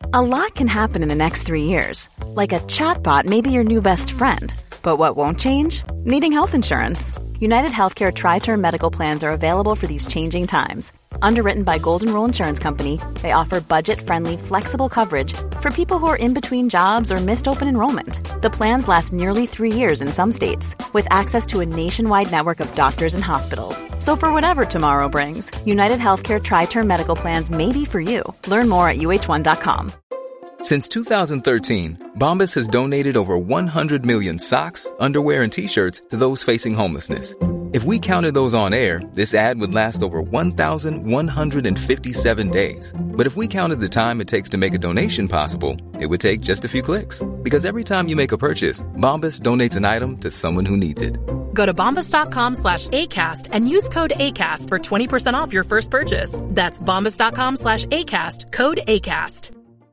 A lot can happen in the next 3 years. Like a chatbot may be your new best friend. But what won't change? Needing health insurance. United Healthcare Tri-Term Medical Plans are available for these changing times. Underwritten by Golden Rule Insurance Company, they offer budget-friendly, flexible coverage for people who are in between jobs or missed open enrollment. The plans last nearly 3 years in some states, with access to a nationwide network of doctors and hospitals. So for whatever tomorrow brings, United Healthcare Tri-Term Medical Plans may be for you. Learn more at uh1.com. Since 2013, Bombas has donated over 100 million socks, underwear, and T-shirts to those facing homelessness. If we counted those on air, this ad would last over 1,157 days. But if we counted the time it takes to make a donation possible, it would take just a few clicks. Because every time you make a purchase, Bombas donates an item to someone who needs it. Go to bombas.com/ACAST and use code ACAST for 20% off your first purchase. That's bombas.com/ACAST, code ACAST.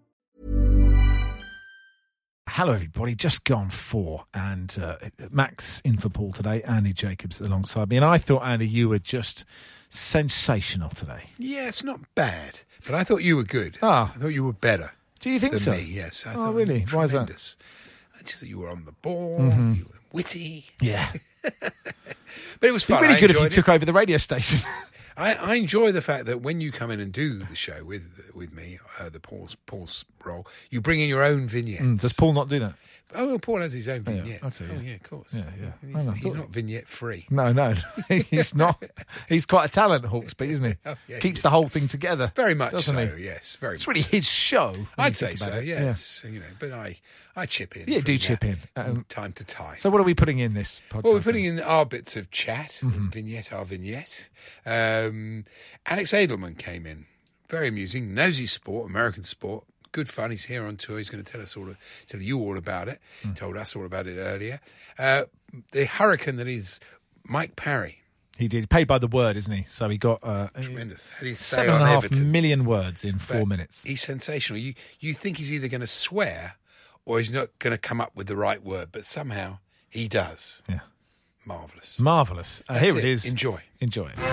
Hello, everybody. Just gone 4, and Max in for Paul today. Andy Jacobs alongside me, and I thought, Andy, you were just sensational today. Yeah, it's not bad, but I thought you were good. Ah, I thought you were better. Do you think than so? Me, yes. I oh, thought really? You were Why is that? tremendous. I just thought you were on the ball. Mm-hmm. You were witty. Yeah, but it was fun. It'd be really good if you it. took over the radio station. I enjoy the fact that when you come in and do the show with me, the Paul's role, you bring in your own vignettes. Does Paul not do that? Oh, well, Paul has his own vignettes. Yeah, okay, Oh, yeah, of course. Yeah. He's not vignette free. No, he's not. He's quite a talent, Hawksby, isn't he? Oh, yeah, Keeps the whole thing together. Very much doesn't so, he? yes. Very it's much really so. his show. I'd say so, it. yes. Yeah. But I chip in. Yeah, do from chip in. from time to time. So what are we putting in this podcast? Well, we're putting in our bits of chat, our vignette. Alex Edelman came in. Very amusing. Knows his sport, American sport. Good fun. He's here on tour. He's going to tell you all about it. Told us all about it earlier. The hurricane that is Mike Parry. He did. Paid by the word, isn't he? So he got tremendous. How do you say 7.5 million words in 4 minutes. He's sensational. You think he's either going to swear or he's not going to come up with the right word, but somehow he does. Yeah. Marvellous. Marvellous. Here it is. Enjoy. Enjoy it.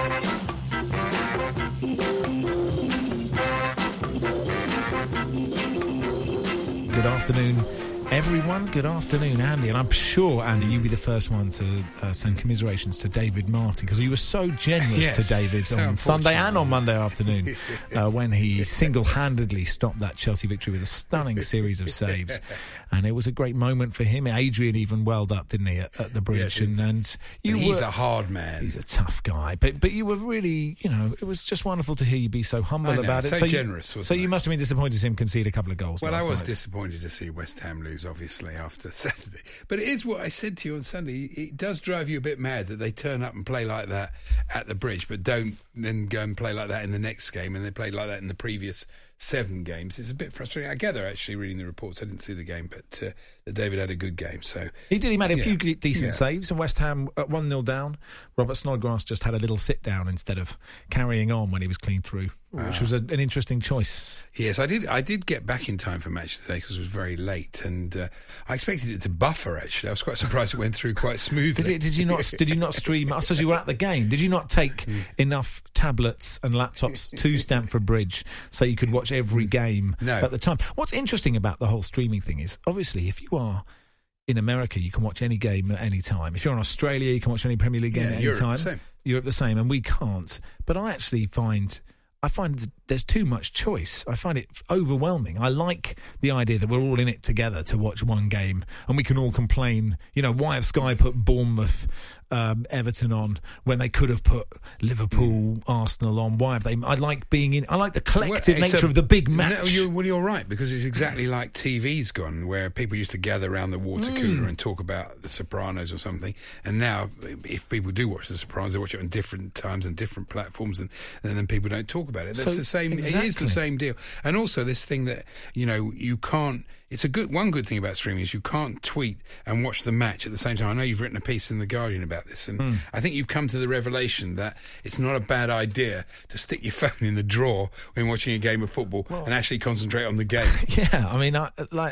Good afternoon, everyone. Good afternoon, Andy. And I'm sure, Andy, you'll be the first one to send commiserations to David Martin, because he was so generous to David on Sunday and on Monday afternoon when he single-handedly stopped that Chelsea victory with a stunning series of saves. And it was a great moment for him. Adrian even welled up, didn't he, at the bridge? Yes, he's a hard man. He's a tough guy. But you were really, it was just wonderful to hear you be so humble about it. So generous, So you must have been disappointed to see him concede a couple of goals. Well, I was night. disappointed to see West Ham lose, obviously, after Saturday. But it is what I said to you on Sunday. It does drive you a bit mad that they turn up and play like that at the bridge, but don't then go and play like that in the next game, and they played like that in the previous 7 games. It's a bit frustrating. I gather, actually, reading the reports, I didn't see the game, but that David had a good game. So he did. He made a few decent saves, and West Ham at 1-0 down. Robert Snodgrass just had a little sit down instead of carrying on when he was clean through, which was an interesting choice. Yes, I did get back in time for match today because it was very late, and I expected it to buffer. Actually, I was quite surprised it went through quite smoothly. Did you not stream? I suppose you were at the game. Did you not take enough tablets and laptops to Stamford Bridge so you could watch every game at the time? What's interesting about the whole streaming thing is, obviously, if you are in America, you can watch any game at any time. If you're in Australia, you can watch any Premier League game at any time. Europe the same, and we can't. But I actually find that there's too much choice. I find it overwhelming. I like the idea that we're all in it together to watch one game, and we can all complain, why have Sky put Bournemouth, Everton on when they could have put Liverpool, Arsenal on? Why have they? I like being in. I like the collective nature of the big match. You're right, because it's exactly like TV's gone, where people used to gather around the water cooler and talk about The Sopranos or something, and now if people do watch The Sopranos, they watch it on different times and different platforms, and then people don't talk about it. That's the same. Exactly. It is the same deal. And also this thing that you can't. It's one good thing about streaming is you can't tweet and watch the match at the same time. I know you've written a piece in The Guardian about this, and I think you've come to the revelation that it's not a bad idea to stick your phone in the drawer when watching a game of football and actually concentrate on the game. Yeah, I mean,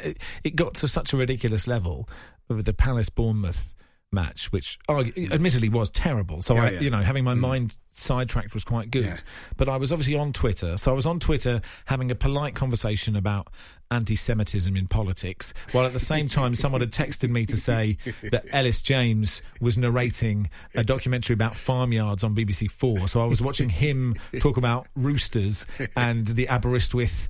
it got to such a ridiculous level with the Palace-Bournemouth match, which admittedly was terrible. So having my mind sidetracked was quite good. Yeah. But I was obviously on Twitter. So I was on Twitter having a polite conversation about anti-Semitism in politics, while at the same time someone had texted me to say that Ellis James was narrating a documentary about farmyards on BBC 4. So I was watching him talk about roosters and the Aberystwyth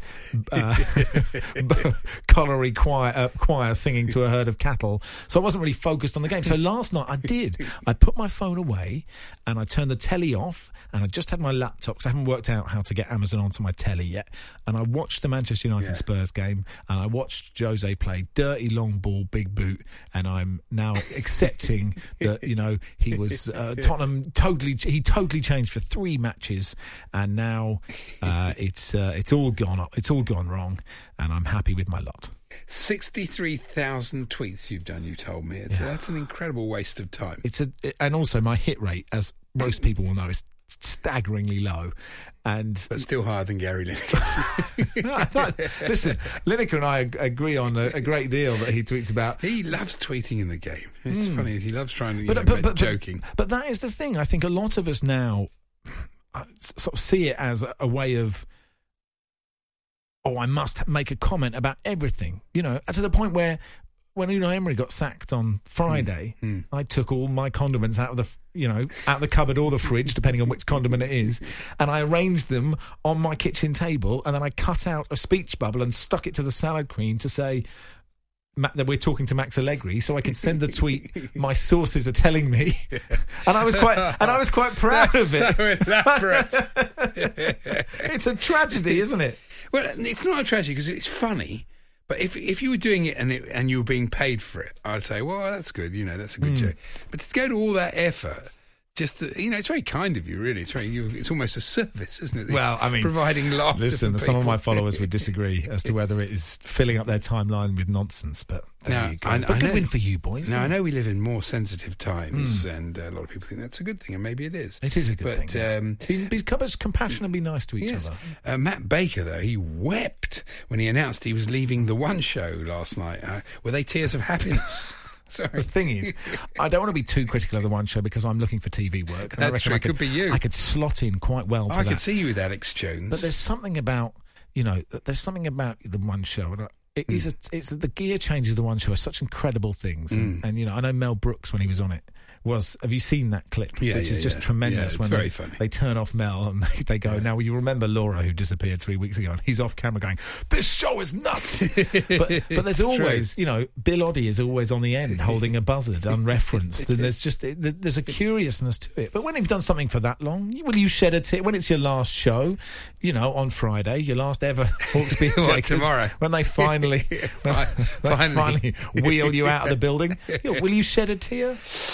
colliery choir singing to a herd of cattle. So I wasn't really focused on the game. So last night I did. I put my phone away and I turned the telly off, and I just had my laptop because I haven't worked out how to get Amazon onto my telly yet. And I watched the Manchester United Spurs game, and I watched Jose play dirty long ball, big boot, and I'm now accepting that, you know, he was Tottenham totally changed for 3 matches, and now it's all gone wrong, and I'm happy with my lot. 63,000 tweets you've done, you told me. That's an incredible waste of time. And also my hit rate, as most people will know, is staggeringly low, but still higher than Gary Lineker. Listen, Lineker and I agree on a great deal that he tweets about. He loves tweeting in the game. It's funny, he loves trying to joking. But that is the thing. I think a lot of us now sort of see it as a way of, I must make a comment about everything, you know, to the point where when Unai Emery got sacked on Friday, I took all my condiments out of the cupboard or the fridge, depending on which condiment it is, and I arranged them on my kitchen table, and then I cut out a speech bubble and stuck it to the salad cream to say that we're talking to Max Allegri, so I can send the tweet my sources are telling me. And I was quite proud of it. So elaborate. It's a tragedy, isn't it? Well, it's not a tragedy because it's funny. But if you were doing it and you were being paid for it, I'd say, well, that's good. You know, that's a good joke. But to go to all that effort, just to, it's very kind of you, really. It's almost a service, isn't it? Well, I mean, providing laughter. Listen, for some of people. my followers would disagree as to whether it is filling up their timeline with nonsense. But there you go. Good win for you, boys. Now I know we live in more sensitive times, and a lot of people think that's a good thing, and maybe it is. It is a good thing. Become as compassionate and be nice to each other. Matt Baker, though, he wept when he announced he was leaving the One Show last night. Were they tears of happiness? Sorry. The thing is, I don't want to be too critical of the One Show because I'm looking for TV work. And That's true. It could be you. I could slot in quite well to that. I could see you with Alex Jones. But there's something about the One Show, and it's the gear changes of the One Show are such incredible things. And I know Mel Brooks, when he was on it, have you seen that clip? Which is just tremendous. Yeah, it's when very funny. They turn off Mel and they go, now you remember Laura, who disappeared 3 weeks ago, and he's off camera going, this show is nuts. but there's always, Bill Oddie is always on the end holding a buzzard unreferenced, and there's a curiousness to it. But when you've done something for that long, will you shed a tear? When it's your last show, on Friday, your last ever Hawksby Jakers, tomorrow, when they finally wheel you out of the building, will you shed a tear?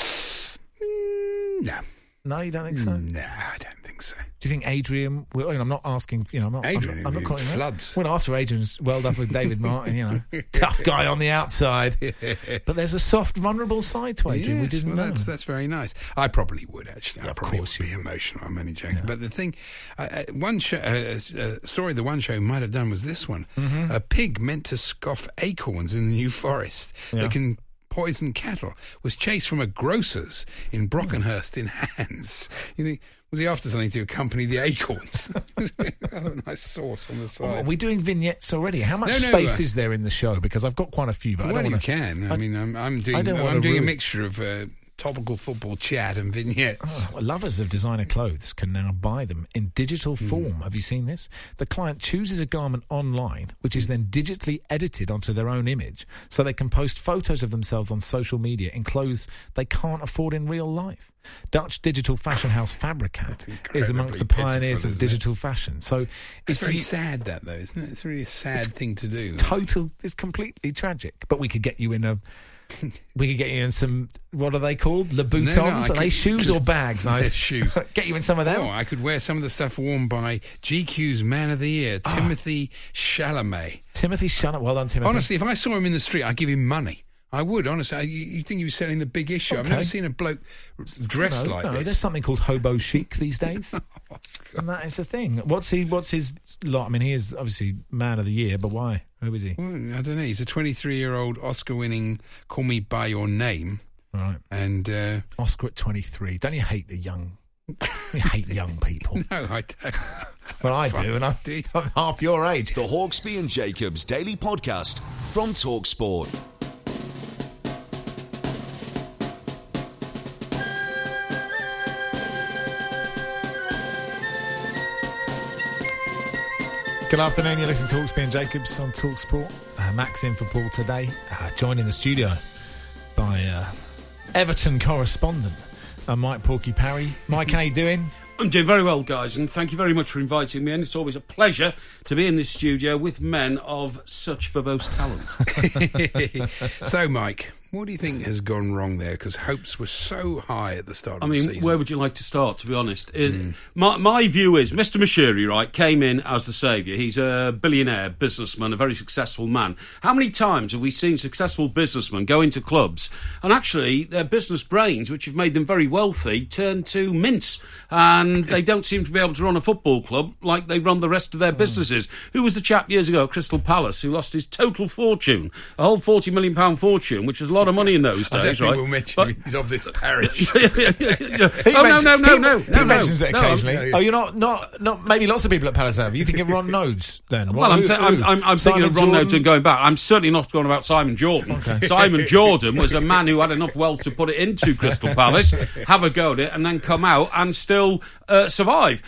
No. No, you don't think so? No, I don't think so. Do you think Adrian will? I'm not asking, I'm not calling floods. Well, after Adrian's welled up with David Martin, tough guy on the outside. But there's a soft, vulnerable side to Adrian we didn't know. That's very nice. I probably would, actually. Yeah, I probably would be emotional. I'm only joking. Yeah. But the thing, one story the One Show might have done was this one. Mm-hmm. A pig meant to scoff acorns in the New Forest that can poison cattle was chased from a grocer's in Brockenhurst in Hands. You think, was he after something to accompany the acorns? A nice sauce on the side. Are we doing vignettes already? How much space is there in the show? Because I've got quite a few, but I don't want to. Can. I mean, I'm doing a mixture of topical football chat and vignettes. Lovers of designer clothes can now buy them in digital form. Have you seen this? The client chooses a garment online, which is then digitally edited onto their own image, so they can post photos of themselves on social media in clothes they can't afford in real life. Dutch digital fashion house Fabricat is amongst the pioneers of digital fashion. So it's very sad, that though, isn't it? It's really a sad thing to do. It's completely tragic. But we could get you in some, what are they called? Louboutins? Are they shoes or bags? Shoes. Get you in some of them. I could wear some of the stuff worn by GQ's Man of the Year, Timothy Chalamet. Timothy Chalamet. Well done, Timothy. Honestly, if I saw him in the street, I'd give him money. I would, honestly. You think he was selling the big issue. Okay. I've never seen a bloke dressed like this. There's something called hobo chic these days. And that is the thing. What's his lot? I mean, he is obviously Man of the Year, but why? Who is he? Well, I don't know. He's a 23-year-old Oscar-winning Call Me By Your Name. Right. And Oscar at 23. Don't you hate the young You hate young people. No, I don't. Well, I do, and I'm half your age. The Hawksbee and Jacobs Daily Podcast from TalkSport. Good afternoon, you're listening to Hawksbee and Jacobs on TalkSport. Max in for Paul today, joined in the studio by Everton correspondent Mike Porky Parry. Mike, how you doing? I'm doing very well, guys, and thank you very much for inviting me in. It's always a pleasure to be in this studio with men of such verbose talent. So, Mike, what do you think has gone wrong there? Because hopes were so high at the start of the season. Where would you like to start, to be honest? My view is Mr. Moshiri, right, came in as the saviour. He's a billionaire businessman, a very successful man. How many times have we seen successful businessmen go into clubs and actually their business brains, which have made them very wealthy, turn to mince, and they don't seem to be able to run a football club like they run the rest of their businesses? Who was the chap years ago at Crystal Palace who lost his total fortune, a whole £40 million fortune, which was a lot of money in those days, right? We'll mention he's of this parish. No. He mentions it occasionally. Oh, you're not. Maybe lots of people at Palace have. You think of Ron Nodes then? Well, I'm thinking of Ron Nodes and going back. I'm certainly not going about Simon Jordan. Okay. Simon Jordan was a man who had enough wealth to put it into Crystal Palace, have a go at it, and then come out and still survive.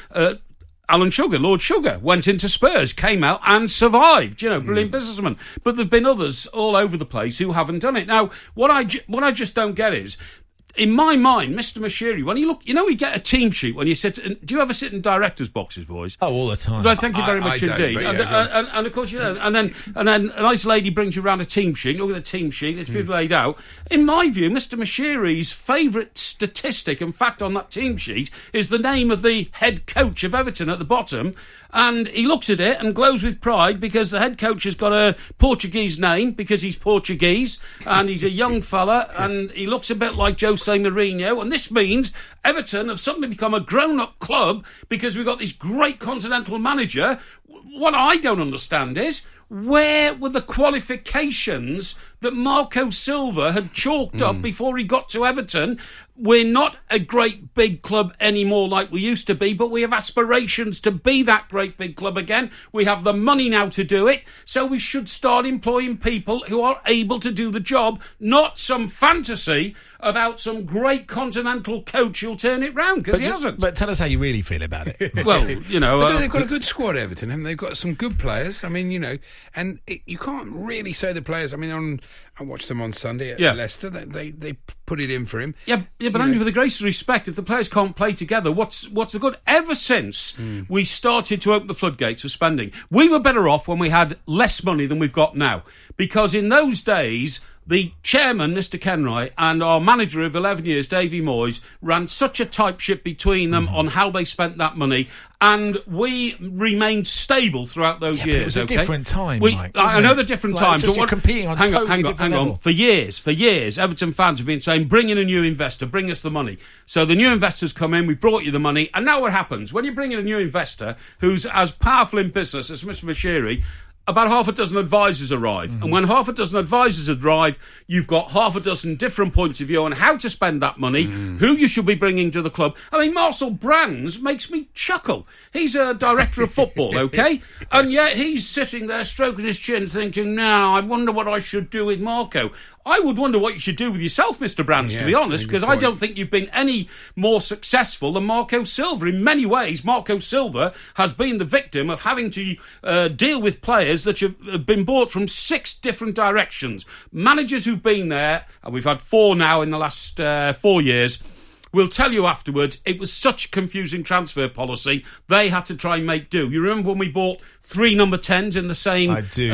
Alan Sugar, Lord Sugar, went into Spurs, came out and survived. You know, brilliant businessman. But there've been others all over the place who haven't done it. Now, what I just don't get is, in my mind, Mr. Moshiri, when you look, you know, you get a team sheet when you sit. Do you ever sit in directors' boxes, boys? Oh, all the time. Right, thank you very much indeed. Yeah, and of course, you know, and then a nice lady brings you around a team sheet. Look at the team sheet; it's beautifully laid out. In my view, Mr. Moshiri's favourite statistic and fact on that team sheet is the name of the head coach of Everton at the bottom. And he looks at it and glows with pride because the head coach has got a Portuguese name because he's Portuguese and he's a young fella and he looks a bit like Jose Mourinho. And this means Everton have suddenly become a grown-up club because we've got this great continental manager. What I don't understand is, where were the qualifications that Marco Silva had chalked up before he got to Everton? We're not a great big club anymore like we used to be, but we have aspirations to be that great big club again. We have the money now to do it, so we should start employing people who are able to do the job, not some fantasy about some great continental coach who'll turn it round, because he hasn't. But tell us how you really feel about it. Well, you know... But they've got a good squad, Everton, haven't they? They've got some good players. I mean, you know, and you can't really say the players... I mean, I watched them on Sunday at Leicester. They put it in for him. Yeah, but only with the greatest respect. If the players can't play together, what's the good? Ever since we started to open the floodgates for spending, we were better off when we had less money than we've got now. Because in those days... the chairman, Mr. Kenwright, and our manager of 11 years, Davy Moyes, ran such a tight ship between them on how they spent that money, and we remained stable throughout those years. But it was a different time, Mike. I know the different times. You're competing on hang different on. For years, Everton fans have been saying, bring in a new investor, bring us the money. So the new investors come in, we brought you the money, and now what happens? When you bring in a new investor who's as powerful in business as Mr. Moshiri, about half a dozen advisors arrive. And when half a dozen advisors arrive, you've got half a dozen different points of view on how to spend that money, who you should be bringing to the club. I mean, Marcel Brands makes me chuckle. He's a director of football, okay? And yet he's sitting there stroking his chin thinking, now, I wonder what I should do with Marco. I would wonder what you should do with yourself, Mr. Brands, to be honest, because I don't think you've been any more successful than Marco Silva. In many ways, Marco Silva has been the victim of having to deal with players that have been bought from 6 different directions. Managers who've been there, and we've had 4 now in the last 4 years, will tell you afterwards it was such a confusing transfer policy, they had to try and make do. You remember when we bought 3 number 10s in the same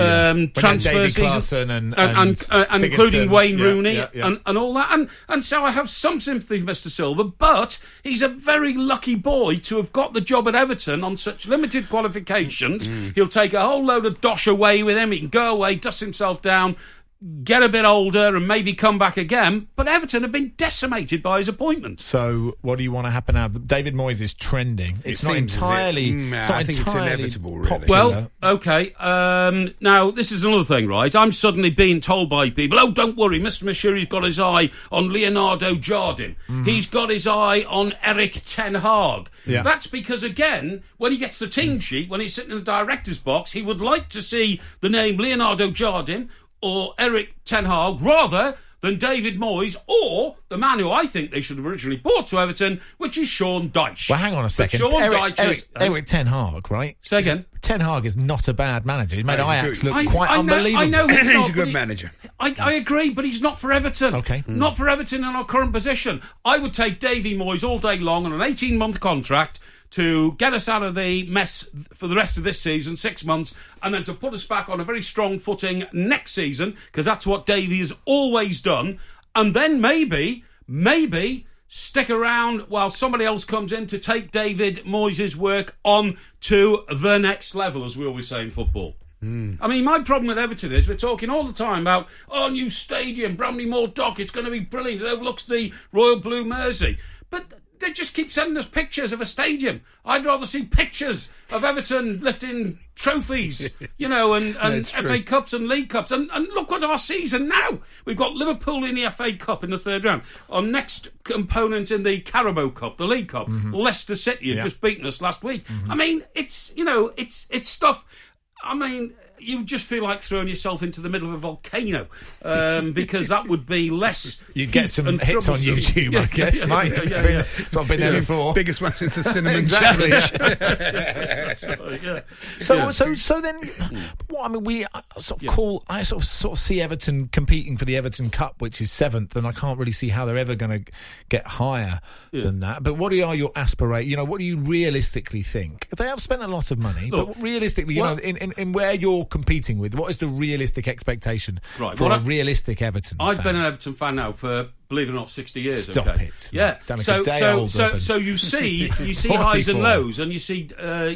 transfer season? And including Wayne Rooney and all that. And so I have some sympathy for Mr. Silva, but he's a very lucky boy to have got the job at Everton on such limited qualifications. He'll take a whole load of dosh away with him. He can go away, dust himself down, get a bit older and maybe come back again. But Everton have been decimated by his appointment. So what do you want to happen now? David Moyes is trending. It's not entirely. I think it's inevitable, really. Popular. Well, okay. Now, this is another thing, right? I'm suddenly being told by people, oh, don't worry, Mr. Mashiri's got his eye on Leonardo Jardim. He's got his eye on Eric Ten Hag. Yeah. That's because, again, when he gets the team sheet, when he's sitting in the director's box, he would like to see the name Leonardo Jardim or Eric Ten Hag rather than David Moyes or the man who I think they should have originally bought to Everton, which is Sean Dyche. Well, hang on a second. Eric Ten Hag, right? Say again. Ten Hag is not a bad manager. He made Ajax look quite unbelievable. I know he's a good manager. I agree, but he's not for Everton. Okay. Not for Everton in our current position. I would take Davy Moyes all day long on an 18-month contract to get us out of the mess for the rest of this season, 6 months, and then to put us back on a very strong footing next season, because that's what Davy has always done, and then maybe stick around while somebody else comes in to take David Moyes' work on to the next level, as we always say in football. I mean, my problem with Everton is we're talking all the time about, new stadium, Bramley-Moore Dock, it's going to be brilliant, it overlooks the Royal Blue Mersey. But they just keep sending us pictures of a stadium. I'd rather see pictures of Everton lifting trophies, and FA Cups and League Cups. And look at our season now. We've got Liverpool in the FA Cup in the third round. Our next component in the Carabao Cup, the League Cup, Leicester City have just beaten us last week. I mean, it's stuff. I mean, you just feel like throwing yourself into the middle of a volcano because that would be less. You'd get some hits on YouTube, I guess, mate. So I've been there before. Biggest one since the Cinnamon Challenge. So then, what I mean, I sort of see Everton competing for the Everton Cup, which is 7th, and I can't really see how they're ever going to get higher than that. But what are your aspirations? What do you realistically think? They have spent a lot of money, but realistically, in where you're competing with, what is the realistic expectation for a realistic Everton fan? I've been an Everton fan now for, believe it or not, 60 years. Stop it. Yeah. So you see highs and lows, and you see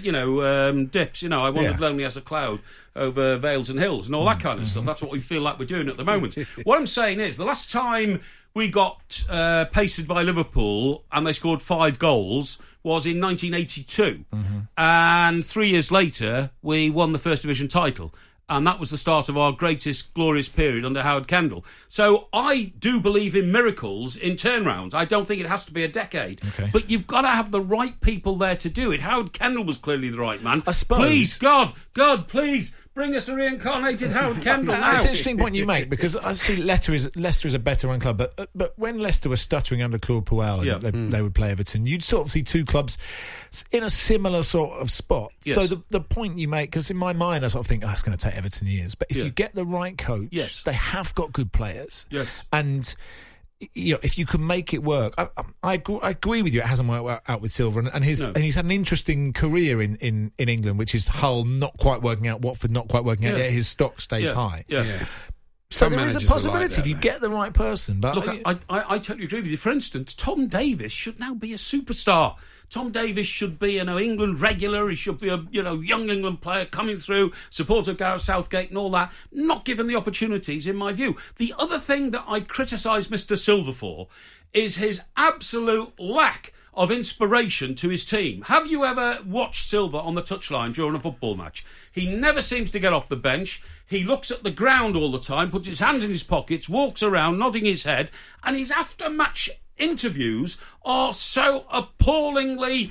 dips. I wandered lonely as a cloud over vales and hills and all that kind of stuff. That's what we feel like we're doing at the moment. What I'm saying is, the last time we got pasted by Liverpool and they scored 5 goals was in 1982, and 3 years later we won the First Division title, and that was the start of our greatest glorious period under Howard Kendall. So I do believe in miracles, in turnarounds. I don't think it has to be a decade, but you've got to have the right people there to do it. Howard Kendall was clearly the right man. I suppose. Please, God, please bring us a reincarnated Howard Kendall now. That's an interesting point you make, because I see Leicester is a better run club, but when Leicester was stuttering under Claude Puel and they would play Everton, you'd sort of see two clubs in a similar sort of spot. Yes. So the point you make, because in my mind I sort of think, it's going to take Everton years, but if you get the right coach, they have got good players. Yes. And if you can make it work, I agree with you. It hasn't worked out with Silva, and he's had an interesting career in England, which is Hull not quite working out, Watford not quite working out. Yet his stock stays high. Yeah. So there is a possibility if you get the right person. But look, I totally agree with you. For instance, Tom Davies should now be a superstar. Tom Davies should be an England regular. He should be a young England player coming through, supporter of Gareth Southgate and all that. Not given the opportunities, in my view. The other thing that I criticise Mr. Silva for is his absolute lack of inspiration to his team. Have you ever watched Silva on the touchline during a football match? He never seems to get off the bench. He looks at the ground all the time, puts his hands in his pockets, walks around, nodding his head, and his after-match interviews are so appallingly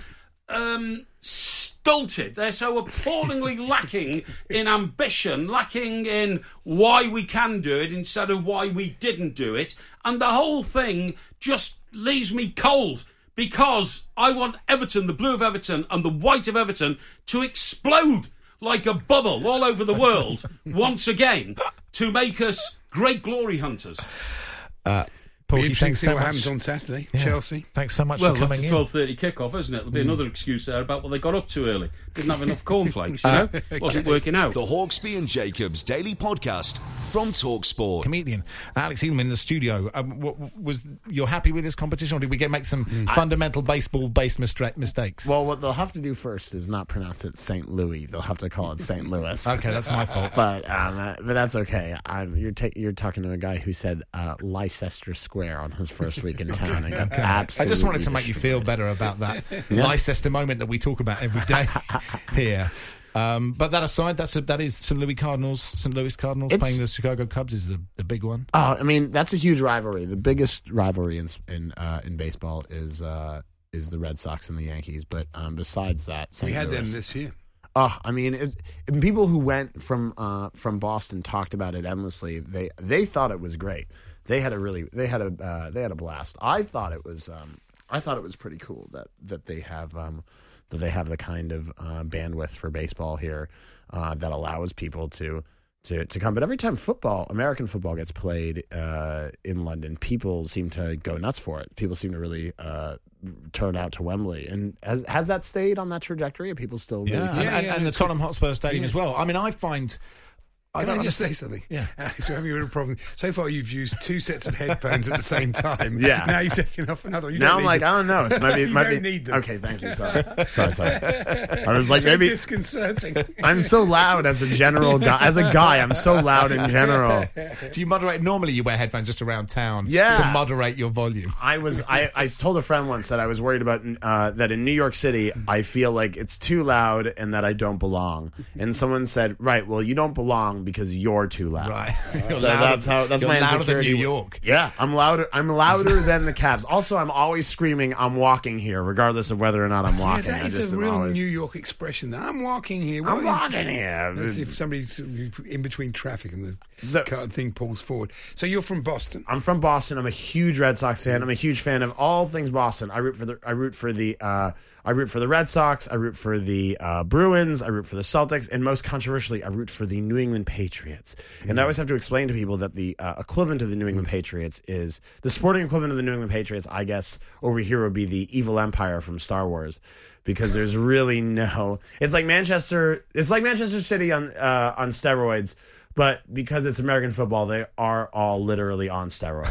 stulted. They're so appallingly lacking in ambition, lacking in why we can do it instead of why we didn't do it. And the whole thing just leaves me cold, because I want Everton, the blue of Everton and the white of Everton, to explode like a bubble all over the world once again, to make us great glory hunters. Paul, interesting to see what happens on Saturday. Chelsea. Thanks so much for coming in. Well, that's a 12:30 kick-off, isn't it? There'll be another excuse there about what they got up too early. Didn't have enough cornflakes, Wasn't working out. The Hawksbee and Jacobs Daily Podcast from TalkSport. Comedian Alex Edelman in the studio. You're happy with this competition, or did we make some fundamental baseball-based mistakes? Well, what they'll have to do first is not pronounce it St. Louis. They'll have to call it St. Louis. Okay, that's my fault. But that's okay. You're talking to a guy who said Leicester Square on his first week in town. And Okay. I just wanted to make you feel better about that Leicester moment that we talk about every day here. But that aside, that is St. Louis Cardinals playing the Chicago Cubs is the big one. Oh, I mean, that's a huge rivalry. The biggest rivalry in baseball is the Red Sox and the Yankees. But besides that, we had them this year. I mean, people who went from Boston talked about it endlessly. They thought it was great. They had a blast. I thought it was pretty cool that they have the kind of bandwidth for baseball here that allows people to come. But every time American football gets played in London, people seem to go nuts for it. People seem to really turn out to Wembley. And has that stayed on that trajectory? Are people still really and the Tottenham Hotspur Stadium as well. I mean, I find... Can I just say something? Yeah. Alex, we're having a little problem. So far, you've used 2 sets of headphones at the same time. Yeah. Now you've taken off another. Now I'm like, I don't know. It might be, you don't need them. Okay, thank you. Sorry. I was like, Very maybe disconcerting. I'm so loud as a general guy. As a guy, I'm so loud in general. Do you moderate? Normally, you wear headphones just around town to moderate your volume. I told a friend once that I was worried about that in New York City, I feel like it's too loud and that I don't belong. And someone said, right, well, you don't belong because you're too loud. Right. So that's my louder than insecurity. New York. Yeah, I'm louder than the Cavs. Also, I'm always screaming, I'm walking here, regardless of whether or not I'm walking. Yeah, that is a real New York expression. I'm walking here. I'm walking here. That's if somebody's in between traffic and the thing pulls forward. So you're from Boston. I'm from Boston. I'm a huge Red Sox fan. I'm a huge fan of all things Boston. I root for the Red Sox. I root for the Bruins. I root for the Celtics. And most controversially, I root for the New England Patriots. And I always have to explain to people that the equivalent of the New England Patriots is the sporting equivalent of the New England Patriots, I guess, over here would be the evil empire from Star Wars. Because there's really it's like Manchester City on steroids. But because it's American football, they are all literally on steroids.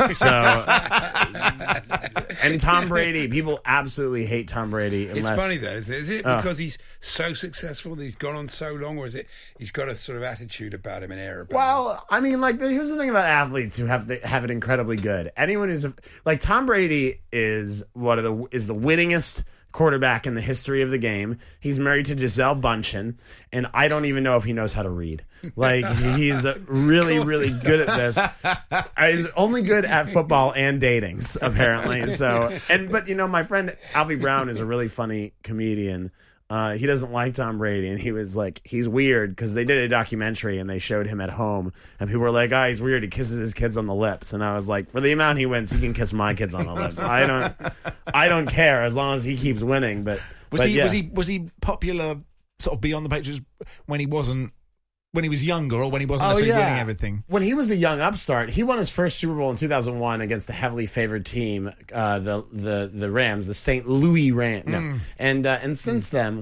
And Tom Brady, people absolutely hate Tom Brady. It's funny though, isn't it? Is it because he's so successful that he's gone on so long, or is it he's got a sort of attitude about him, an air about him? Well, I mean, like, here's the thing about athletes who have it incredibly good. Anyone who's like Tom Brady is the winningest quarterback in the history of the game. He's married to Gisele Bündchen, and I don't even know if he knows how to read. Like, he's really, really good at this. He's only good at football and dating, apparently. But my friend Alfie Brown is a really funny comedian. He doesn't like Tom Brady, and he was like, he's weird, because they did a documentary and they showed him at home, and people were like, he's weird, he kisses his kids on the lips. And I was like, for the amount he wins, he can kiss my kids on the lips. I don't care as long as he keeps winning. But was he popular sort of beyond the Patriots when he was younger, or when he wasn't necessarily winning everything? When he was the young upstart, he won his first Super Bowl in 2001 against a heavily favored team, the Rams, the St. Louis Rams. No. And since then,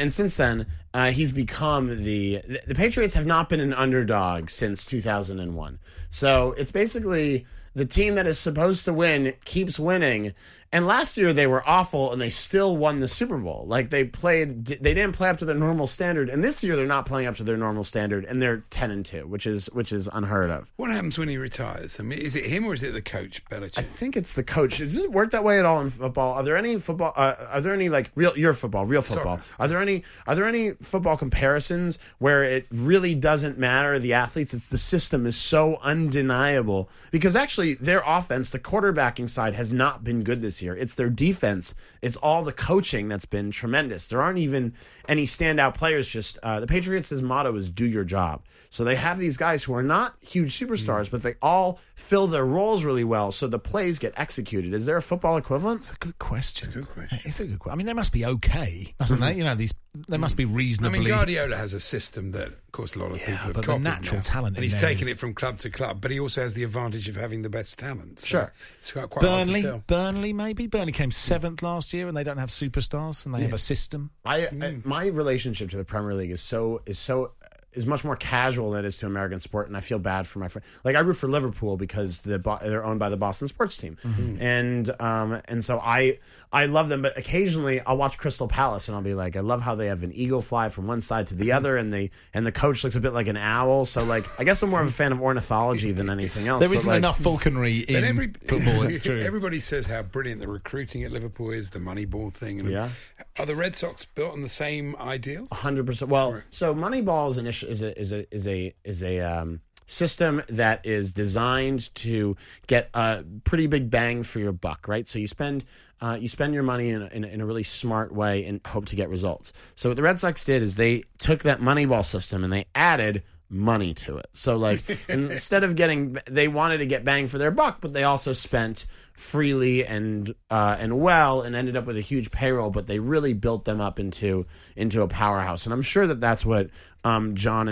he's become the Patriots have not been an underdog since 2001. So it's basically the team that is supposed to win keeps winning. And last year they were awful, and they still won the Super Bowl. Like, they didn't play up to their normal standard, and this year they're not playing up to their normal standard, and they're 10-2, which is unheard of. What happens when he retires? I mean, is it him or is it the coach, Belichick? I think it's the coach. Does it work that way at all in football? Are there any football? Are there any like real football? Sorry. Are there any football comparisons where it really doesn't matter the athletes? It's the system is so undeniable, because actually their offense, the quarterbacking side, has not been good this year. It's their defense. It's all the coaching that's been tremendous. There aren't even any standout players. Just the Patriots' motto is "do your job." So they have these guys who are not huge superstars, but they all fill their roles really well, so the plays get executed. Is there a football equivalent? It's a good question. It's a good question. It's a good question. I mean, they must be okay, mustn't they? They must be reasonably... I mean, Guardiola has a system that, of course, a lot of people have copied. But the natural talent and he's taken it from club to club, but he also has the advantage of having the best talent. So sure. It's quite hard to tell. Burnley, maybe? Burnley came 7th last year, and they don't have superstars, and they have a system. My relationship to the Premier League is so is much more casual than it is to American sport, and I feel bad for my friend. Like I root for Liverpool because they're owned by the Boston sports team, and so I love them. But occasionally I'll watch Crystal Palace and I'll be like, I love how they have an eagle fly from one side to the other, and the coach looks a bit like an owl. So like I guess I'm more of a fan of ornithology than anything else. There isn't enough falconry in football. It's true. Everybody says how brilliant the recruiting at Liverpool is, the Moneyball thing. And are the Red Sox built on the same ideals? 100%. Well, so Moneyball is a system that is designed to get a pretty big bang for your buck, right? So you spend your money in a really smart way and hope to get results. So what the Red Sox did is they took that Moneyball system and they added money to it. So like instead of they wanted to get bang for their buck, but they also spent freely and well, and ended up with a huge payroll. But they really built them up into a powerhouse. And I'm sure that that's what John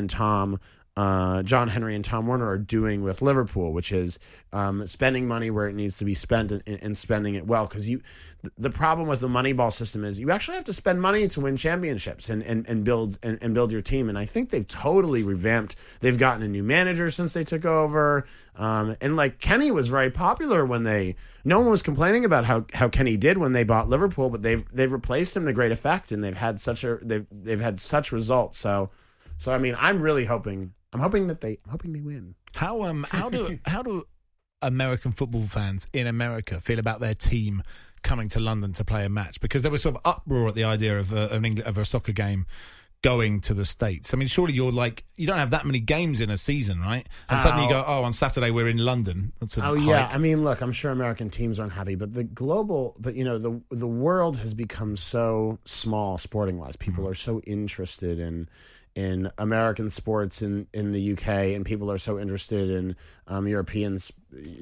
Henry and Tom Werner are doing with Liverpool, which is spending money where it needs to be spent and spending it well. Because the problem with the Moneyball system is you actually have to spend money to win championships and build your team. And I think they've totally revamped. They've gotten a new manager since they took over. And like Kenny was very popular when no one was complaining about how Kenny did when they bought Liverpool, but they've replaced him to great effect, and they've had such results. So I mean, I'm hoping they win. How do American football fans in America feel about their team coming to London to play a match? Because there was sort of uproar at the idea of a soccer game going to the States. I mean, surely you don't have that many games in a season, right? And suddenly you go, on Saturday we're in London. That's a hike. I mean, look, I'm sure American teams aren't happy, but the world has become so small sporting wise. People are so interested in American sports in the UK, and people are so interested in Europeans,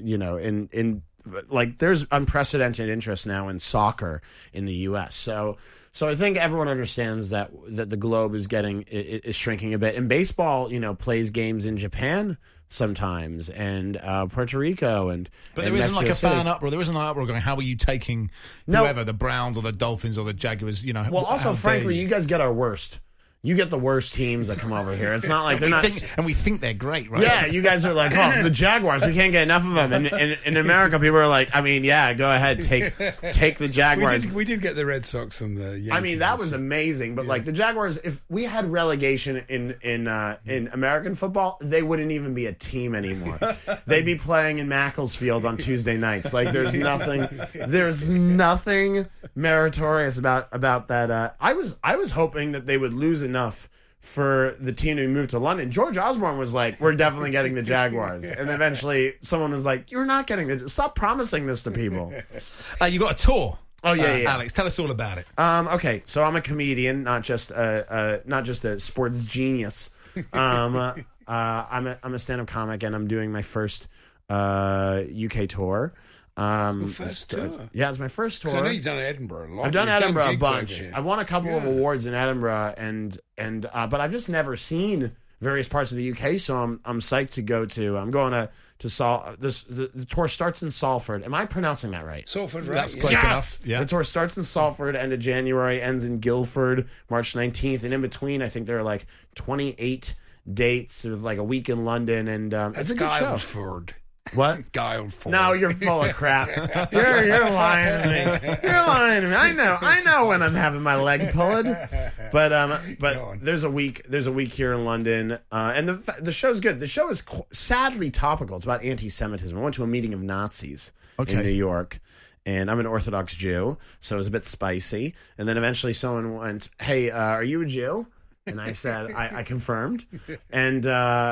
in there's unprecedented interest now in soccer in the US. So I think everyone understands that the globe is shrinking a bit. And baseball, plays games in Japan sometimes, and Puerto Rico, but there isn't like a fan uproar. There isn't an uproar going, how are you taking whoever, the Browns or the Dolphins or the Jaguars? Well, also, frankly, you guys get our worst. You get the worst teams that come over here. It's not like they're not... And we think they're great, right? Yeah, you guys are like, the Jaguars, we can't get enough of them. And in America, people are like, I mean, yeah, go ahead, take the Jaguars. We did get the Red Sox and the Yankees. I mean, that was amazing. But the Jaguars, if we had relegation in American football, they wouldn't even be a team anymore. They'd be playing in Macclesfield on Tuesday nights. Like, there's nothing meritorious about that. I was hoping that they would lose enough for the team to move to London. George Osborne was like, we're definitely getting the Jaguars. And eventually someone was like, you're not getting stop promising this to people. You got a tour. Oh, yeah. Alex, tell us all about it. Okay, so I'm a comedian, not just a sports genius. I'm a stand-up comic, and I'm doing my first UK tour. First tour. Yeah, it's my first tour. I know you've done Edinburgh a lot. I've done Edinburgh a bunch. I won a couple of awards in Edinburgh, but I've just never seen various parts of the UK, so I'm psyched to go to. I'm going to the tour starts in Salford. Am I pronouncing that right? Salford, right? That's close enough. Yeah. The tour starts in Salford, end of January, ends in Guildford, March 19th, and in between, I think there are like 28 dates, like a week in London, and it's a good show. Guildford. What? Guildford. No, you're full of crap. You're lying to me. You're lying to me. I know when I'm having my leg pulled. But there's a week here in London, and the show's good. The show is sadly topical. It's about anti-Semitism. I went to a meeting of Nazis in New York, and I'm an Orthodox Jew, so it was a bit spicy. And then eventually someone went, "Hey, are you a Jew?" And I said, "I confirmed." And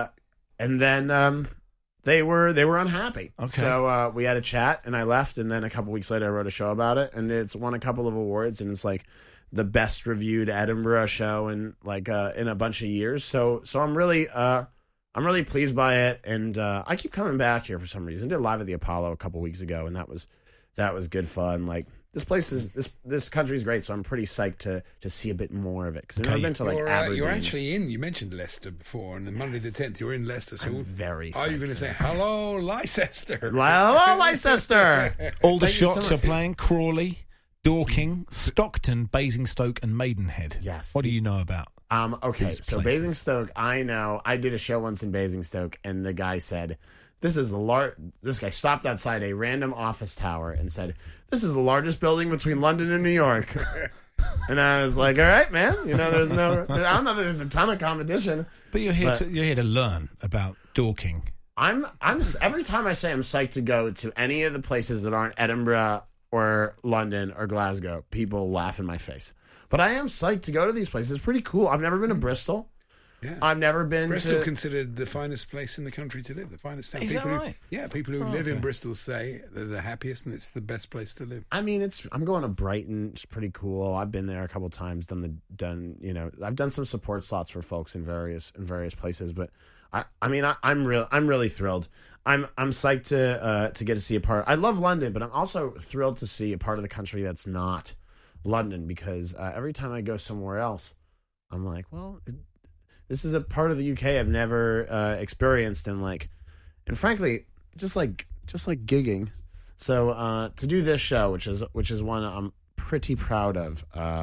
then. They were unhappy. Okay. So we had a chat, and I left, and then a couple weeks later I wrote a show about it, and it's won a couple of awards, and it's like the best reviewed Edinburgh show in a bunch of years. So I'm really pleased by it, and I keep coming back here for some reason. I did Live at the Apollo a couple weeks ago, and that was good fun. Like, this country's great, so I'm pretty psyched to see a bit more of it, because I've never been to Aberdeen. You're actually you mentioned Leicester before, and on Monday the 10th you're in Leicester. So I'm very are you going to say hello Leicester? Hello Leicester. All the shots are playing: Crawley, Dorking, Stockton, Basingstoke, and Maidenhead. Yes. What do you know about Okay, so Basingstoke, I know. I did a show once in Basingstoke, and the guy said, this guy stopped outside a random office tower and said, this is the largest building between London and New York. And I was like, all right, man. I don't know that there's a ton of competition. But you're here to learn about Dorking. I'm every time I say I'm psyched to go to any of the places that aren't Edinburgh or London or Glasgow, people laugh in my face. But I am psyched to go to these places. It's pretty cool. I've never been to Bristol. Yeah. I've never been Bristol considered the finest place in the country to live, the finest town. Is that right? People who live in Bristol say they're the happiest and it's the best place to live. I mean, I'm going to Brighton. It's pretty cool. I've been there a couple of times. I've done some support slots for folks in various places. But I'm really thrilled. I'm psyched to get to see a part. I love London, but I'm also thrilled to see a part of the country that's not London, because every time I go somewhere else, I'm like, well, this is a part of the UK I've never experienced, and frankly, just like gigging. So to do this show, which is one I'm pretty proud of.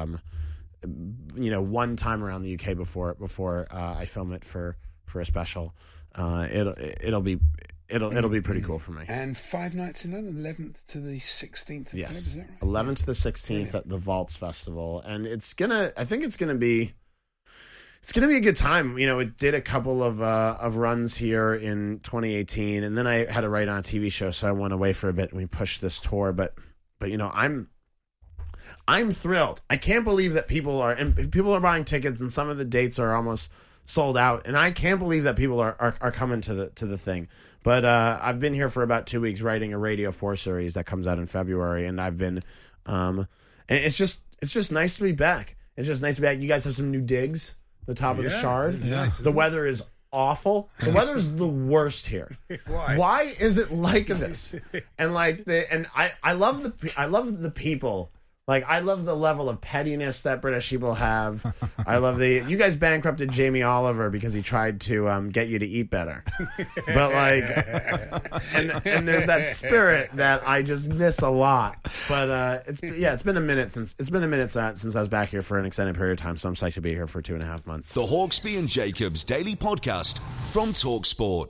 One time around the UK before I film it for a special, it'll be pretty cool for me. And 5 nights in London, 11th to the 16th of Feb, is that right? 11th to the 16th at the Vaults Festival, and I think it's gonna be a good time. It did a couple of runs here in 2018, and then I had to write on a TV show, so I went away for a bit and we pushed this tour. But I'm thrilled. I can't believe that people are buying tickets, and some of the dates are almost sold out, and I can't believe that people are coming to the thing. But I've been here for about 2 weeks writing a Radio 4 series that comes out in February, and I've been and it's just nice to be back. It's just nice to be back. You guys have some new digs. The top of the Shard. Nice, the weather is awful. The weather is the worst here. Why? Why is it like this? And I love the people. I love the level of pettiness that British people have. I love you guys bankrupted Jamie Oliver because he tried to get you to eat better. But and there's that spirit that I just miss a lot. But it's been a minute since I was back here for an extended period of time. So I'm psyched to be here for 2.5 months. The Hawksby and Jacobs Daily Podcast from TalkSport.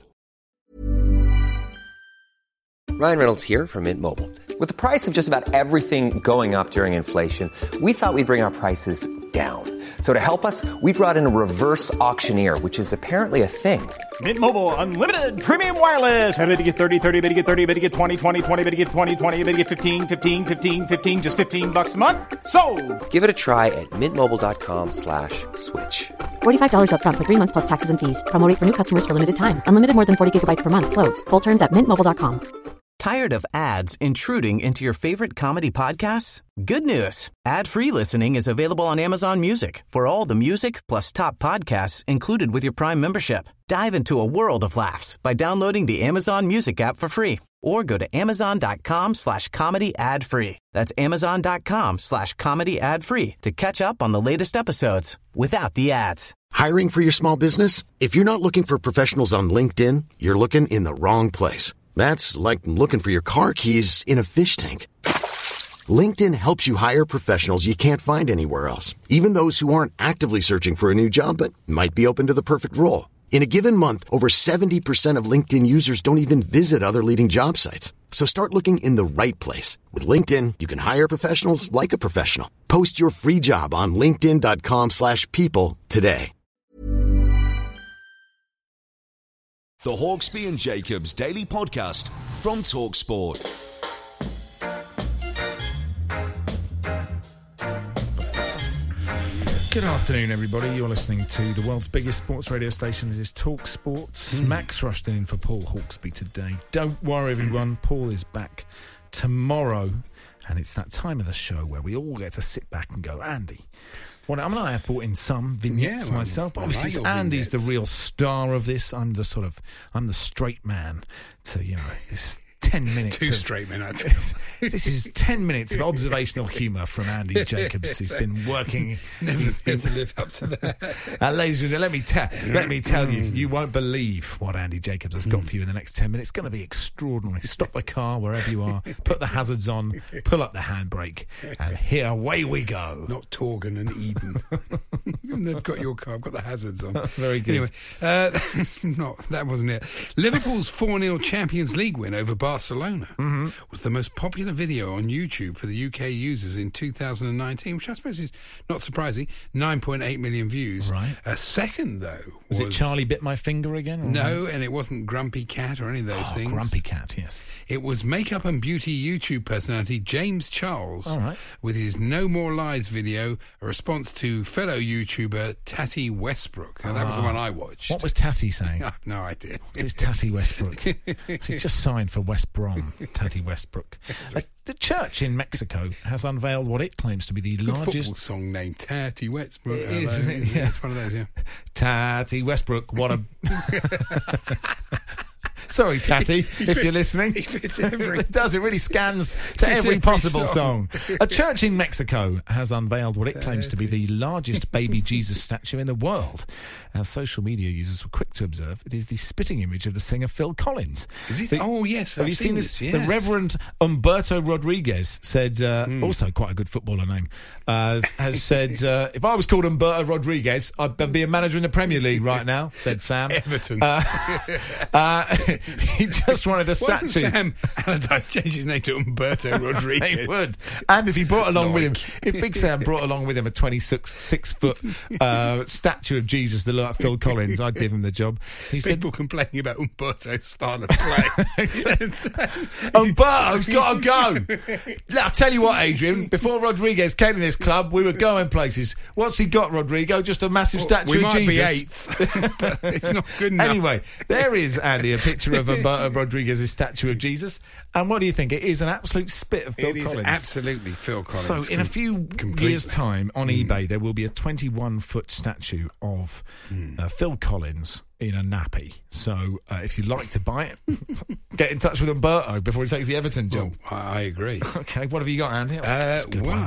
Ryan Reynolds here from Mint Mobile. With the price of just about everything going up during inflation, we thought we'd bring our prices down. So to help us, we brought in a reverse auctioneer, which is apparently a thing. Mint Mobile Unlimited Premium Wireless. How to get 30, 30, bit to get 30, bit to get 20, 20, 20, bit to get 20, 20, bit to get 15, 15, 15, 15, just $15 a month? Sold! Give it a try at mintmobile.com/switch. $45 up front for 3 months plus taxes and fees. Promo rate for new customers for limited time. Unlimited more than 40 gigabytes per month. Slows full terms at mintmobile.com. Tired of ads intruding into your favorite comedy podcasts? Good news. Ad-free listening is available on Amazon Music for all the music plus top podcasts included with your Prime membership. Dive into a world of laughs by downloading the Amazon Music app for free or go to amazon.com/comedy ad-free. That's amazon.com/comedy ad-free to catch up on the latest episodes without the ads. Hiring for your small business? If you're not looking for professionals on LinkedIn, you're looking in the wrong place. That's like looking for your car keys in a fish tank. LinkedIn helps you hire professionals you can't find anywhere else, even those who aren't actively searching for a new job but might be open to the perfect role. In a given month, over 70% of LinkedIn users don't even visit other leading job sites. So start looking in the right place. With LinkedIn, you can hire professionals like a professional. Post your free job on linkedin.com/people today. The Hawksby and Jacobs Daily Podcast from TalkSport. Good afternoon, everybody. You're listening to the world's biggest sports radio station. It is TalkSport. Max Rushton in for Paul Hawksby today. Don't worry, everyone. Paul is back tomorrow, and it's that time of the show where we all get to sit back and go, Andy. Well, I mean, I have brought in some vignettes myself, but obviously Andy's the real star of this. I'm the straight man to, this 10 minutes. 2 straight minutes. This is 10 minutes of observational humour from Andy Jacobs. He's been working. Never been to live up to that. Ladies and gentlemen, let me tell you, you won't believe what Andy Jacobs has got for you in the next 10 minutes. It's going to be extraordinary. Stop the car wherever you are, put the hazards on, pull up the handbrake, and here away we go. Not Torgan and Eden. They've got your car. I've got the hazards on. Very good. Anyway, that wasn't it. Liverpool's 4-0 Champions League win over Barcelona was the most popular video on YouTube for the UK users in 2019, which I suppose is not surprising. 9.8 million views. Right. Second, though, was it Charlie Bit My Finger again? Or no, and it wasn't Grumpy Cat or any of those things. Grumpy Cat, yes. It was makeup and beauty YouTube personality James Charles with his No More Lies video, a response to fellow YouTuber Tatty Westbrook. And that was the one I watched. What was Tatty saying? I have no idea. It's Tatty Westbrook. She's just signed for West Brom, Tatty Westbrook. The church in Mexico has unveiled what it claims to be the largest football song named Tatty Westbrook. It is, isn't it? Yeah, it's one of those, yeah. Tatty Westbrook, what a... Sorry, Tatty, if you're listening. It does. It really scans to every possible song. A church in Mexico has unveiled what it claims to be the largest baby Jesus statue in the world. As social media users were quick to observe, it is the spitting image of the singer Phil Collins. Is it? Oh, yes. Have you seen this? Yes. The Reverend Humberto Rodriguez said, also quite a good footballer name, has said, if I was called Humberto Rodriguez, I'd be a manager in the Premier League right now, said Sam. Everton. He just wanted a statue. Why doesn't Sam Allardyce change his name to Humberto Rodriguez? He would. And if he brought along with him, if Big Sam brought along with him a 26-foot statue of Jesus that looked like Phil Collins, I'd give him the job. He said, people complaining about Humberto's style of play. Humberto's got to go. I'll tell you what, Adrian, before Rodriguez came to this club, we were going places. What's he got, Rodrigo? Just a massive statue of Jesus. We might be eighth, but it's not good enough. Anyway, there is, Andy, a picture of Humberto Rodriguez's statue of Jesus. And what do you think? It is an absolute spit of Phil Collins. It is absolutely Phil Collins. So in a few years' time, on eBay, there will be a 21-foot statue of Phil Collins in a nappy. So if you'd like to buy it, get in touch with Humberto before he takes the Everton job. Well, I agree. Okay, what have you got, Andy? Yes,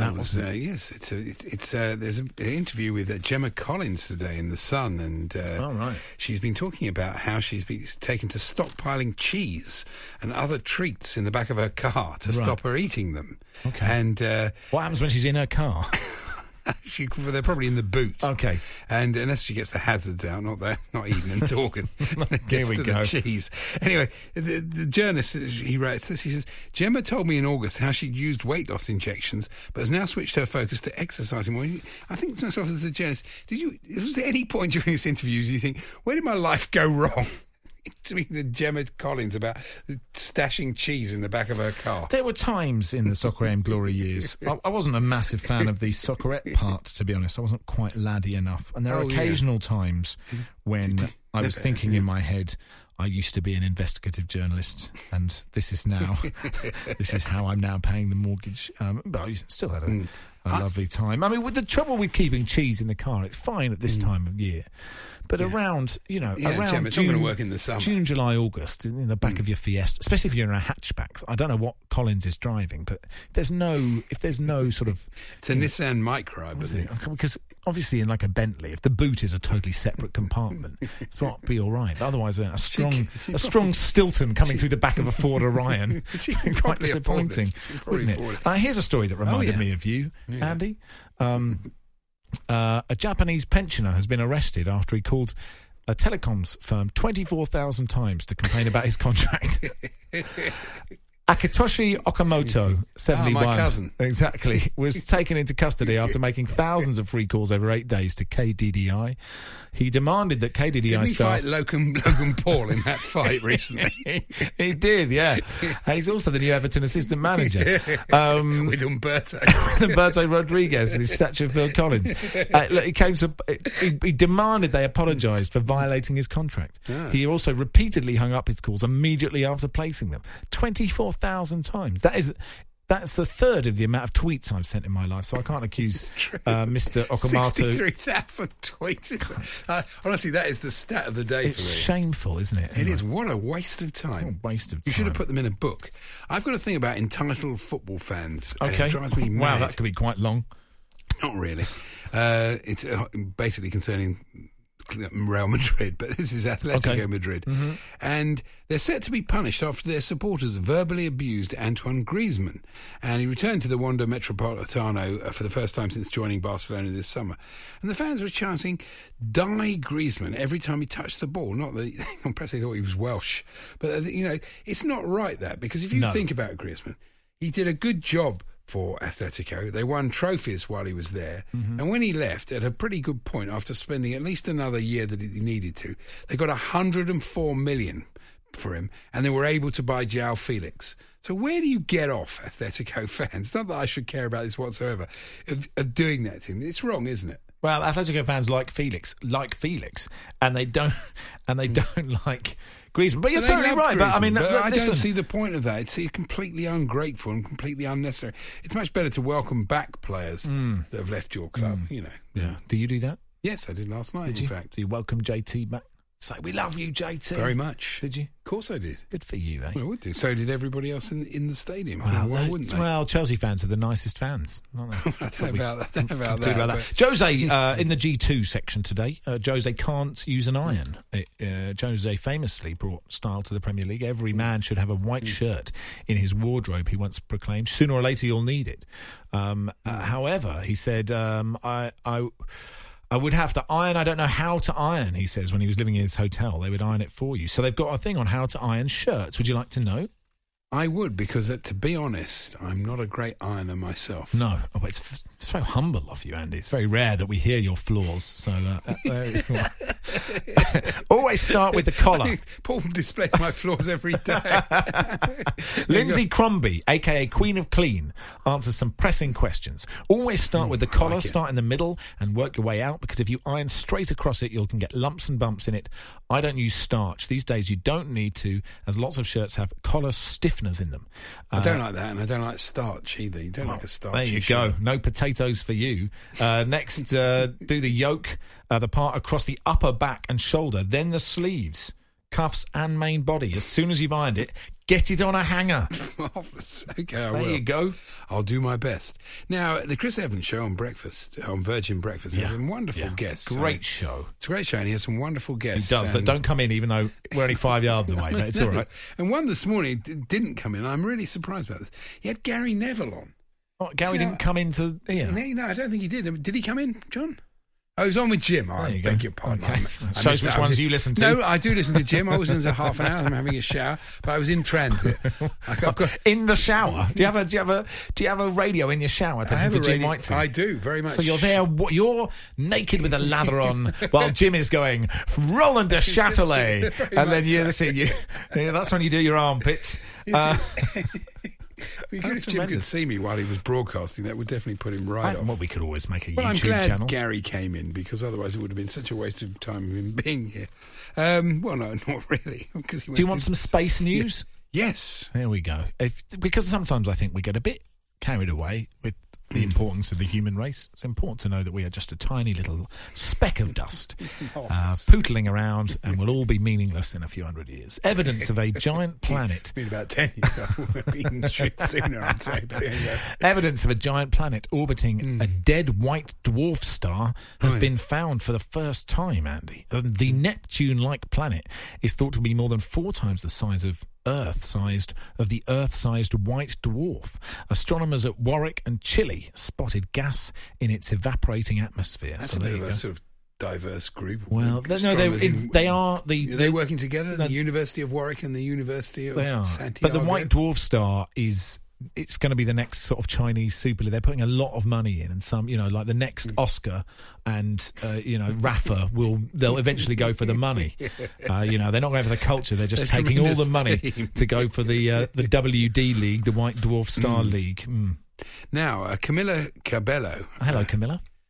there's an interview with Gemma Collins today in The Sun, and she's been talking about how she's been taken to stockpiling cheese and other treats in the back of her car to stop her eating them. Okay. And what happens when she's in her car? They're probably in the boot. Okay. And unless she gets the hazards out, not Eden and talking. Here we go. The cheese. Anyway, the journalist, he writes this, he says, Gemma told me in August how she'd used weight loss injections, but has now switched her focus to exercising more. I think to myself as a journalist, was there any point during this interview do you think, where did my life go wrong? Speaking to Gemma Collins about stashing cheese in the back of her car. There were times in the Soccer AM glory years. I wasn't a massive fan of the Soccerette part, to be honest. I wasn't quite laddie enough. And there are occasional times when I was thinking in my head, I used to be an investigative journalist, and this is how I'm now paying the mortgage. But I still had a lovely time. I mean, with the trouble with keeping cheese in the car, it's fine at this time of year. But around Gemma, June, it's not going to work in the summer. June, July, August, in the back of your Fiesta, especially if you're in a hatchback. I don't know what Collins is driving, but if there's no sort of... It's a Nissan Micra, I believe. Because obviously in like a Bentley, if the boot is a totally separate compartment, it's not be all right. But otherwise, a strong Stilton coming through the back of a Ford Orion, quite disappointing, wouldn't it? Here's a story that reminded me of you, Andy. A Japanese pensioner has been arrested after he called a telecoms firm 24,000 times to complain about his contract. Akitoshi Okamoto, 71, my cousin, exactly, was taken into custody after making thousands of free calls over 8 days to KDDI. He demanded that KDDI Didn't he staff... fight Logan Paul in that fight recently? He did, yeah. He's also the new Everton assistant manager. With Humberto Rodriguez and his statue of Phil Collins. Look, he demanded they apologise for violating his contract. He also repeatedly hung up his calls immediately after placing them. 24,000 times. That's a third of the amount of tweets I've sent in my life, so I can't accuse Mr. Okamoto. 63,000 tweets. Honestly, that is the stat of the day for me. It's shameful, isn't it? It is. What a waste of time. What a waste of time. You should have put them in a book. I've got a thing about entitled football fans. Okay. It drives me mad. Wow, that could be quite long. Not really. It's basically concerning Real Madrid, but this is Atletico Madrid. Mm-hmm. And they're set to be punished after their supporters verbally abused Antoine Griezmann. And he returned to the Wanda Metropolitano for the first time since joining Barcelona this summer. And the fans were chanting, "Die Griezmann," every time he touched the ball. Not that perhaps they thought he was Welsh. But, it's not right, that, because if you think about Griezmann, he did a good job for Atletico. They won trophies while he was there. Mm-hmm. And when he left, at a pretty good point, after spending at least another year that he needed to, they got 104 million for him, and they were able to buy João Felix. So where do you get off, Atletico fans? Not that I should care about this whatsoever, of doing that to him. It's wrong, isn't it? Well, Atletico fans like Felix, and they don't like Griezmann. But you're totally right. Griezmann, but I don't see the point of that. It's completely ungrateful and completely unnecessary. It's much better to welcome back players that have left your club. Yeah. Do you do that? Yes, I did last night. In fact, do you welcome JT back? Say, "We love you, JT." Very much. Did you? Of course I did. Good for you, eh? Well, I would do. So did everybody else in the stadium. Well, why wouldn't they? Well, Chelsea fans are the nicest fans. Aren't they? I don't know about that. Jose, in the G2 section today, Jose can't use an iron. Jose famously brought style to the Premier League. Every man should have a white shirt in his wardrobe, he once proclaimed. Sooner or later you'll need it. However, he said, I would have to iron. I don't know how to iron, he says, when he was living in his hotel. They would iron it for you. So they've got a thing on how to iron shirts. Would you like to know? I would, because to be honest, I'm not a great ironer myself. No. Oh, it's so humble of you, Andy. It's very rare that we hear your flaws. So always start with the collar. Paul displays my flaws every day. Lindsay Crombie, a.k.a. Queen of Clean, answers some pressing questions. Always start with the collar, start in the middle and work your way out, because if you iron straight across it, you can get lumps and bumps in it. I don't use starch. These days you don't need to, as lots of shirts have collar stiffness in them. I don't like that, and I don't like starch either. You don't like a starch. There you go. No potatoes for you. Next, do the yoke, the part across the upper back and shoulder, then the sleeves, cuffs and main body. As soon as you've ironed it, get it on a hanger. Okay, I will. There you go. I'll do my best. Now, the Chris Evans show on Virgin Breakfast, has some wonderful guests. Great show. It's a great show, and he has some wonderful guests. He does. That don't come in, even though we're only 5 yards away, but it's all right. And one this morning didn't come in. I'm really surprised about this. He had Gary Neville on. Oh, Gary didn't come into here? No, I don't think he did. Did he come in, John? I was on with Jim. I beg your pardon. Okay. Shows which ones you listen to. No, I do listen to Jim. I was in for half an hour. I'm having a shower, but I was in transit. In the shower. Do you have a radio in your shower to listen to Jim White? I do, very much. So you're there. You're naked with a lather on while Jim is going Roland de Châtelet, and then you listen. That's when you do your armpits. It'd be good if Jim could see me while he was broadcasting. That would definitely put him right off. Well, we could always make a YouTube I'm glad channel. Gary came in, because otherwise it would have been such a waste of time of him being here. Well, no, not really. Do you want some space news? Yes. There we go. Because sometimes I think we get a bit carried away with the importance of the human race. It's important to know that we are just a tiny little speck of dust pootling around, and will all be meaningless in a few hundred years. Evidence of a giant planet. In about 10 years, we'll be in the street sooner, I'd say. But evidence of a giant planet orbiting a dead white dwarf star has been found for the first time, Andy. The Neptune-like planet is thought to be more than 4 times the size of Earth-sized white dwarf. Astronomers at Warwick and Chile spotted gas in its evaporating atmosphere. That's a bit of a sort of diverse group. Well, they are they working together. The University of Warwick and the University of Santiago. But the white dwarf star it's going to be the next sort of Chinese super league. They're putting a lot of money in, and some, like the next Oscar and, Rafa they'll eventually go for the money. They're not going for the culture. They're just taking all the money to go for the WD League, the White Dwarf Star League. Now, Camilla Cabello. Hello, Camilla.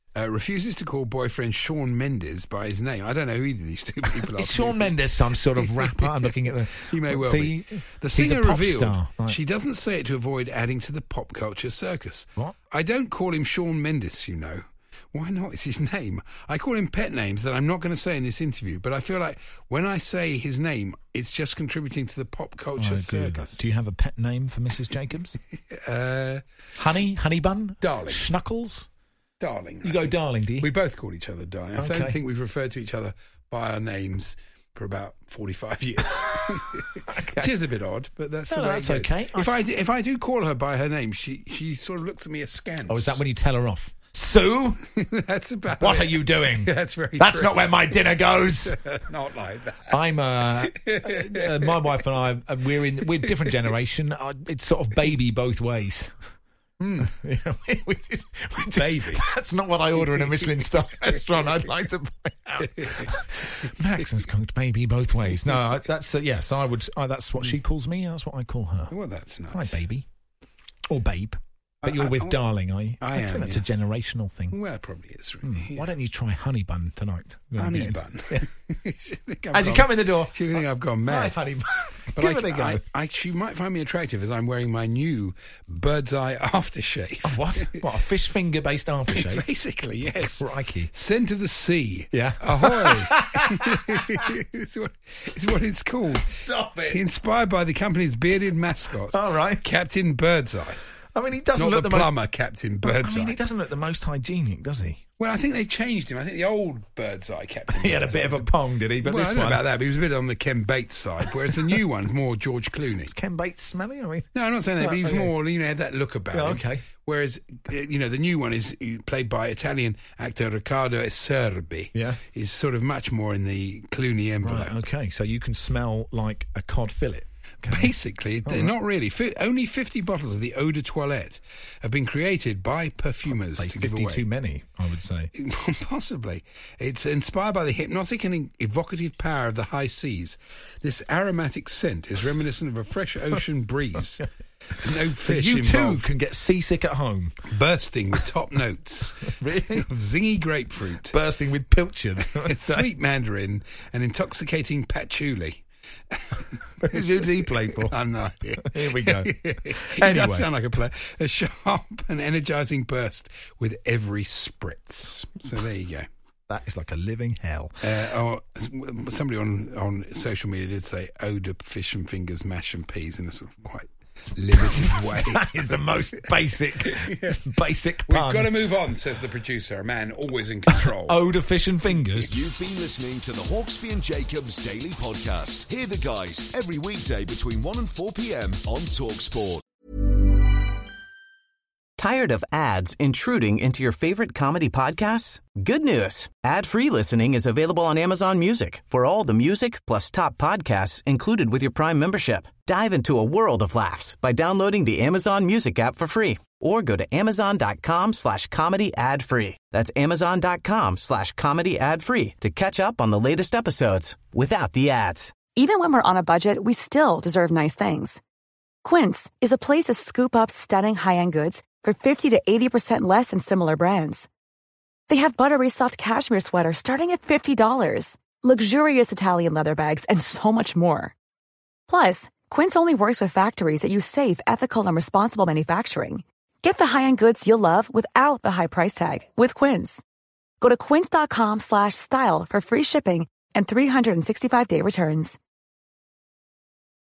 refuses to call boyfriend Shawn Mendes by his name. I don't know who either of these two people are. Is Shawn Mendes some sort of rapper? I'm looking at the... He may well be. The singer revealed she doesn't say it to avoid adding to the pop culture circus. What? I don't call him Shawn Mendes, you know. Why not? It's his name. I call him pet names that I'm not going to say in this interview, but I feel like when I say his name, it's just contributing to the pop culture circus. Do you have a pet name for Mrs. Jacobs? Honey? Honey Bun? Darling. Schnuckles? Darling. You go darling, do you? We both call each other darling. I don't think we've referred to each other by our names for about 45 years. Which is a bit odd, but that's the way that's it goes. okay. If I do call her by her name, she sort of looks at me askance. Oh, is that when you tell her off? Sue? That's about What it. are you doing? That's very That's true. not where my dinner goes. Not like that. I'm my wife and I, we're different generation. It's sort of baby both ways. Baby. That's not what I order in a Michelin-star restaurant, I'd like to point out. Max has cooked baby both ways. No, that's yes, I would. That's what she calls me. That's what I call her. Well, that's nice. Hi, baby. Or babe. But you're with darling, are you? I think am, that's yes. a generational thing. Well, it probably is, really. Yeah. Why don't you try honey bun tonight? Honey bun? As you come in the door. She think I've gone mad. Hi, honey bun. But Give it a go. She might find me attractive as I'm wearing my new Bird's Eye aftershave. Oh, what? What, a fish finger-based aftershave? Basically, yes. Crikey. Scent of the sea. Yeah. Ahoy. it's what it's called. Stop it. Inspired by the company's bearded mascot. All right. Captain Birdseye. I mean, he doesn't Not look the most... plumber, Captain Birdseye. I mean, he doesn't look the most hygienic, does he? Well, I think they changed him. I think the old Birdseye Captain He had a bit of a pong, did he? But well, this I don't know one... about that, but he was a bit on the Ken Bates side, whereas the new one's more George Clooney. Is Ken Bates smelly? I mean... No, I'm not saying that, but he was more, had that look about him. Okay. Whereas, the new one is played by Italian actor Riccardo Acerbi. Yeah. Is sort of much more in the Clooney envelope. Right, okay. So you can smell like a cod fillet. Basically, not really. Only 50 bottles of the Eau de Toilette have been created by perfumers to give away. 50 too many, I would say. Possibly. It's inspired by the hypnotic and evocative power of the high seas. This aromatic scent is reminiscent of a fresh ocean breeze. No fish you too involved. can get seasick at home. Bursting with top notes. Really? Of zingy grapefruit. Bursting with pilchard. Sweet mandarin and intoxicating patchouli. Who's he play for? I have no idea. Here we go. He Anyway. does sound like a player. A sharp and energising burst with every spritz. So there you go. That is like a living hell. Or somebody on social media did say Eau de fish and fingers, mash and peas in a sort of quite limited way. That is the most basic We've pun. got to move on, says the producer, a man always in control. Eau de fish and fingers. You've been listening to the Hawksby and Jacobs Daily Podcast. Hear the guys every weekday between 1 and 4 p.m. on TalkSport. Tired of ads intruding into your favorite comedy podcasts? Good news. Ad-free listening is available on Amazon Music for all the music plus top podcasts included with your Prime membership. Dive into a world of laughs by downloading the Amazon Music app for free or go to amazon.com/comedy ad-free. That's amazon.com/comedy ad-free to catch up on the latest episodes without the ads. Even when we're on a budget, we still deserve nice things. Quince is a place to scoop up stunning high-end goods for 50 to 80% less than similar brands. They have buttery soft cashmere sweaters starting at $50, luxurious Italian leather bags, and so much more. Plus, Quince only works with factories that use safe, ethical, and responsible manufacturing. Get the high-end goods you'll love without the high price tag with Quince. Go to quince.com/style for free shipping and 365-day returns.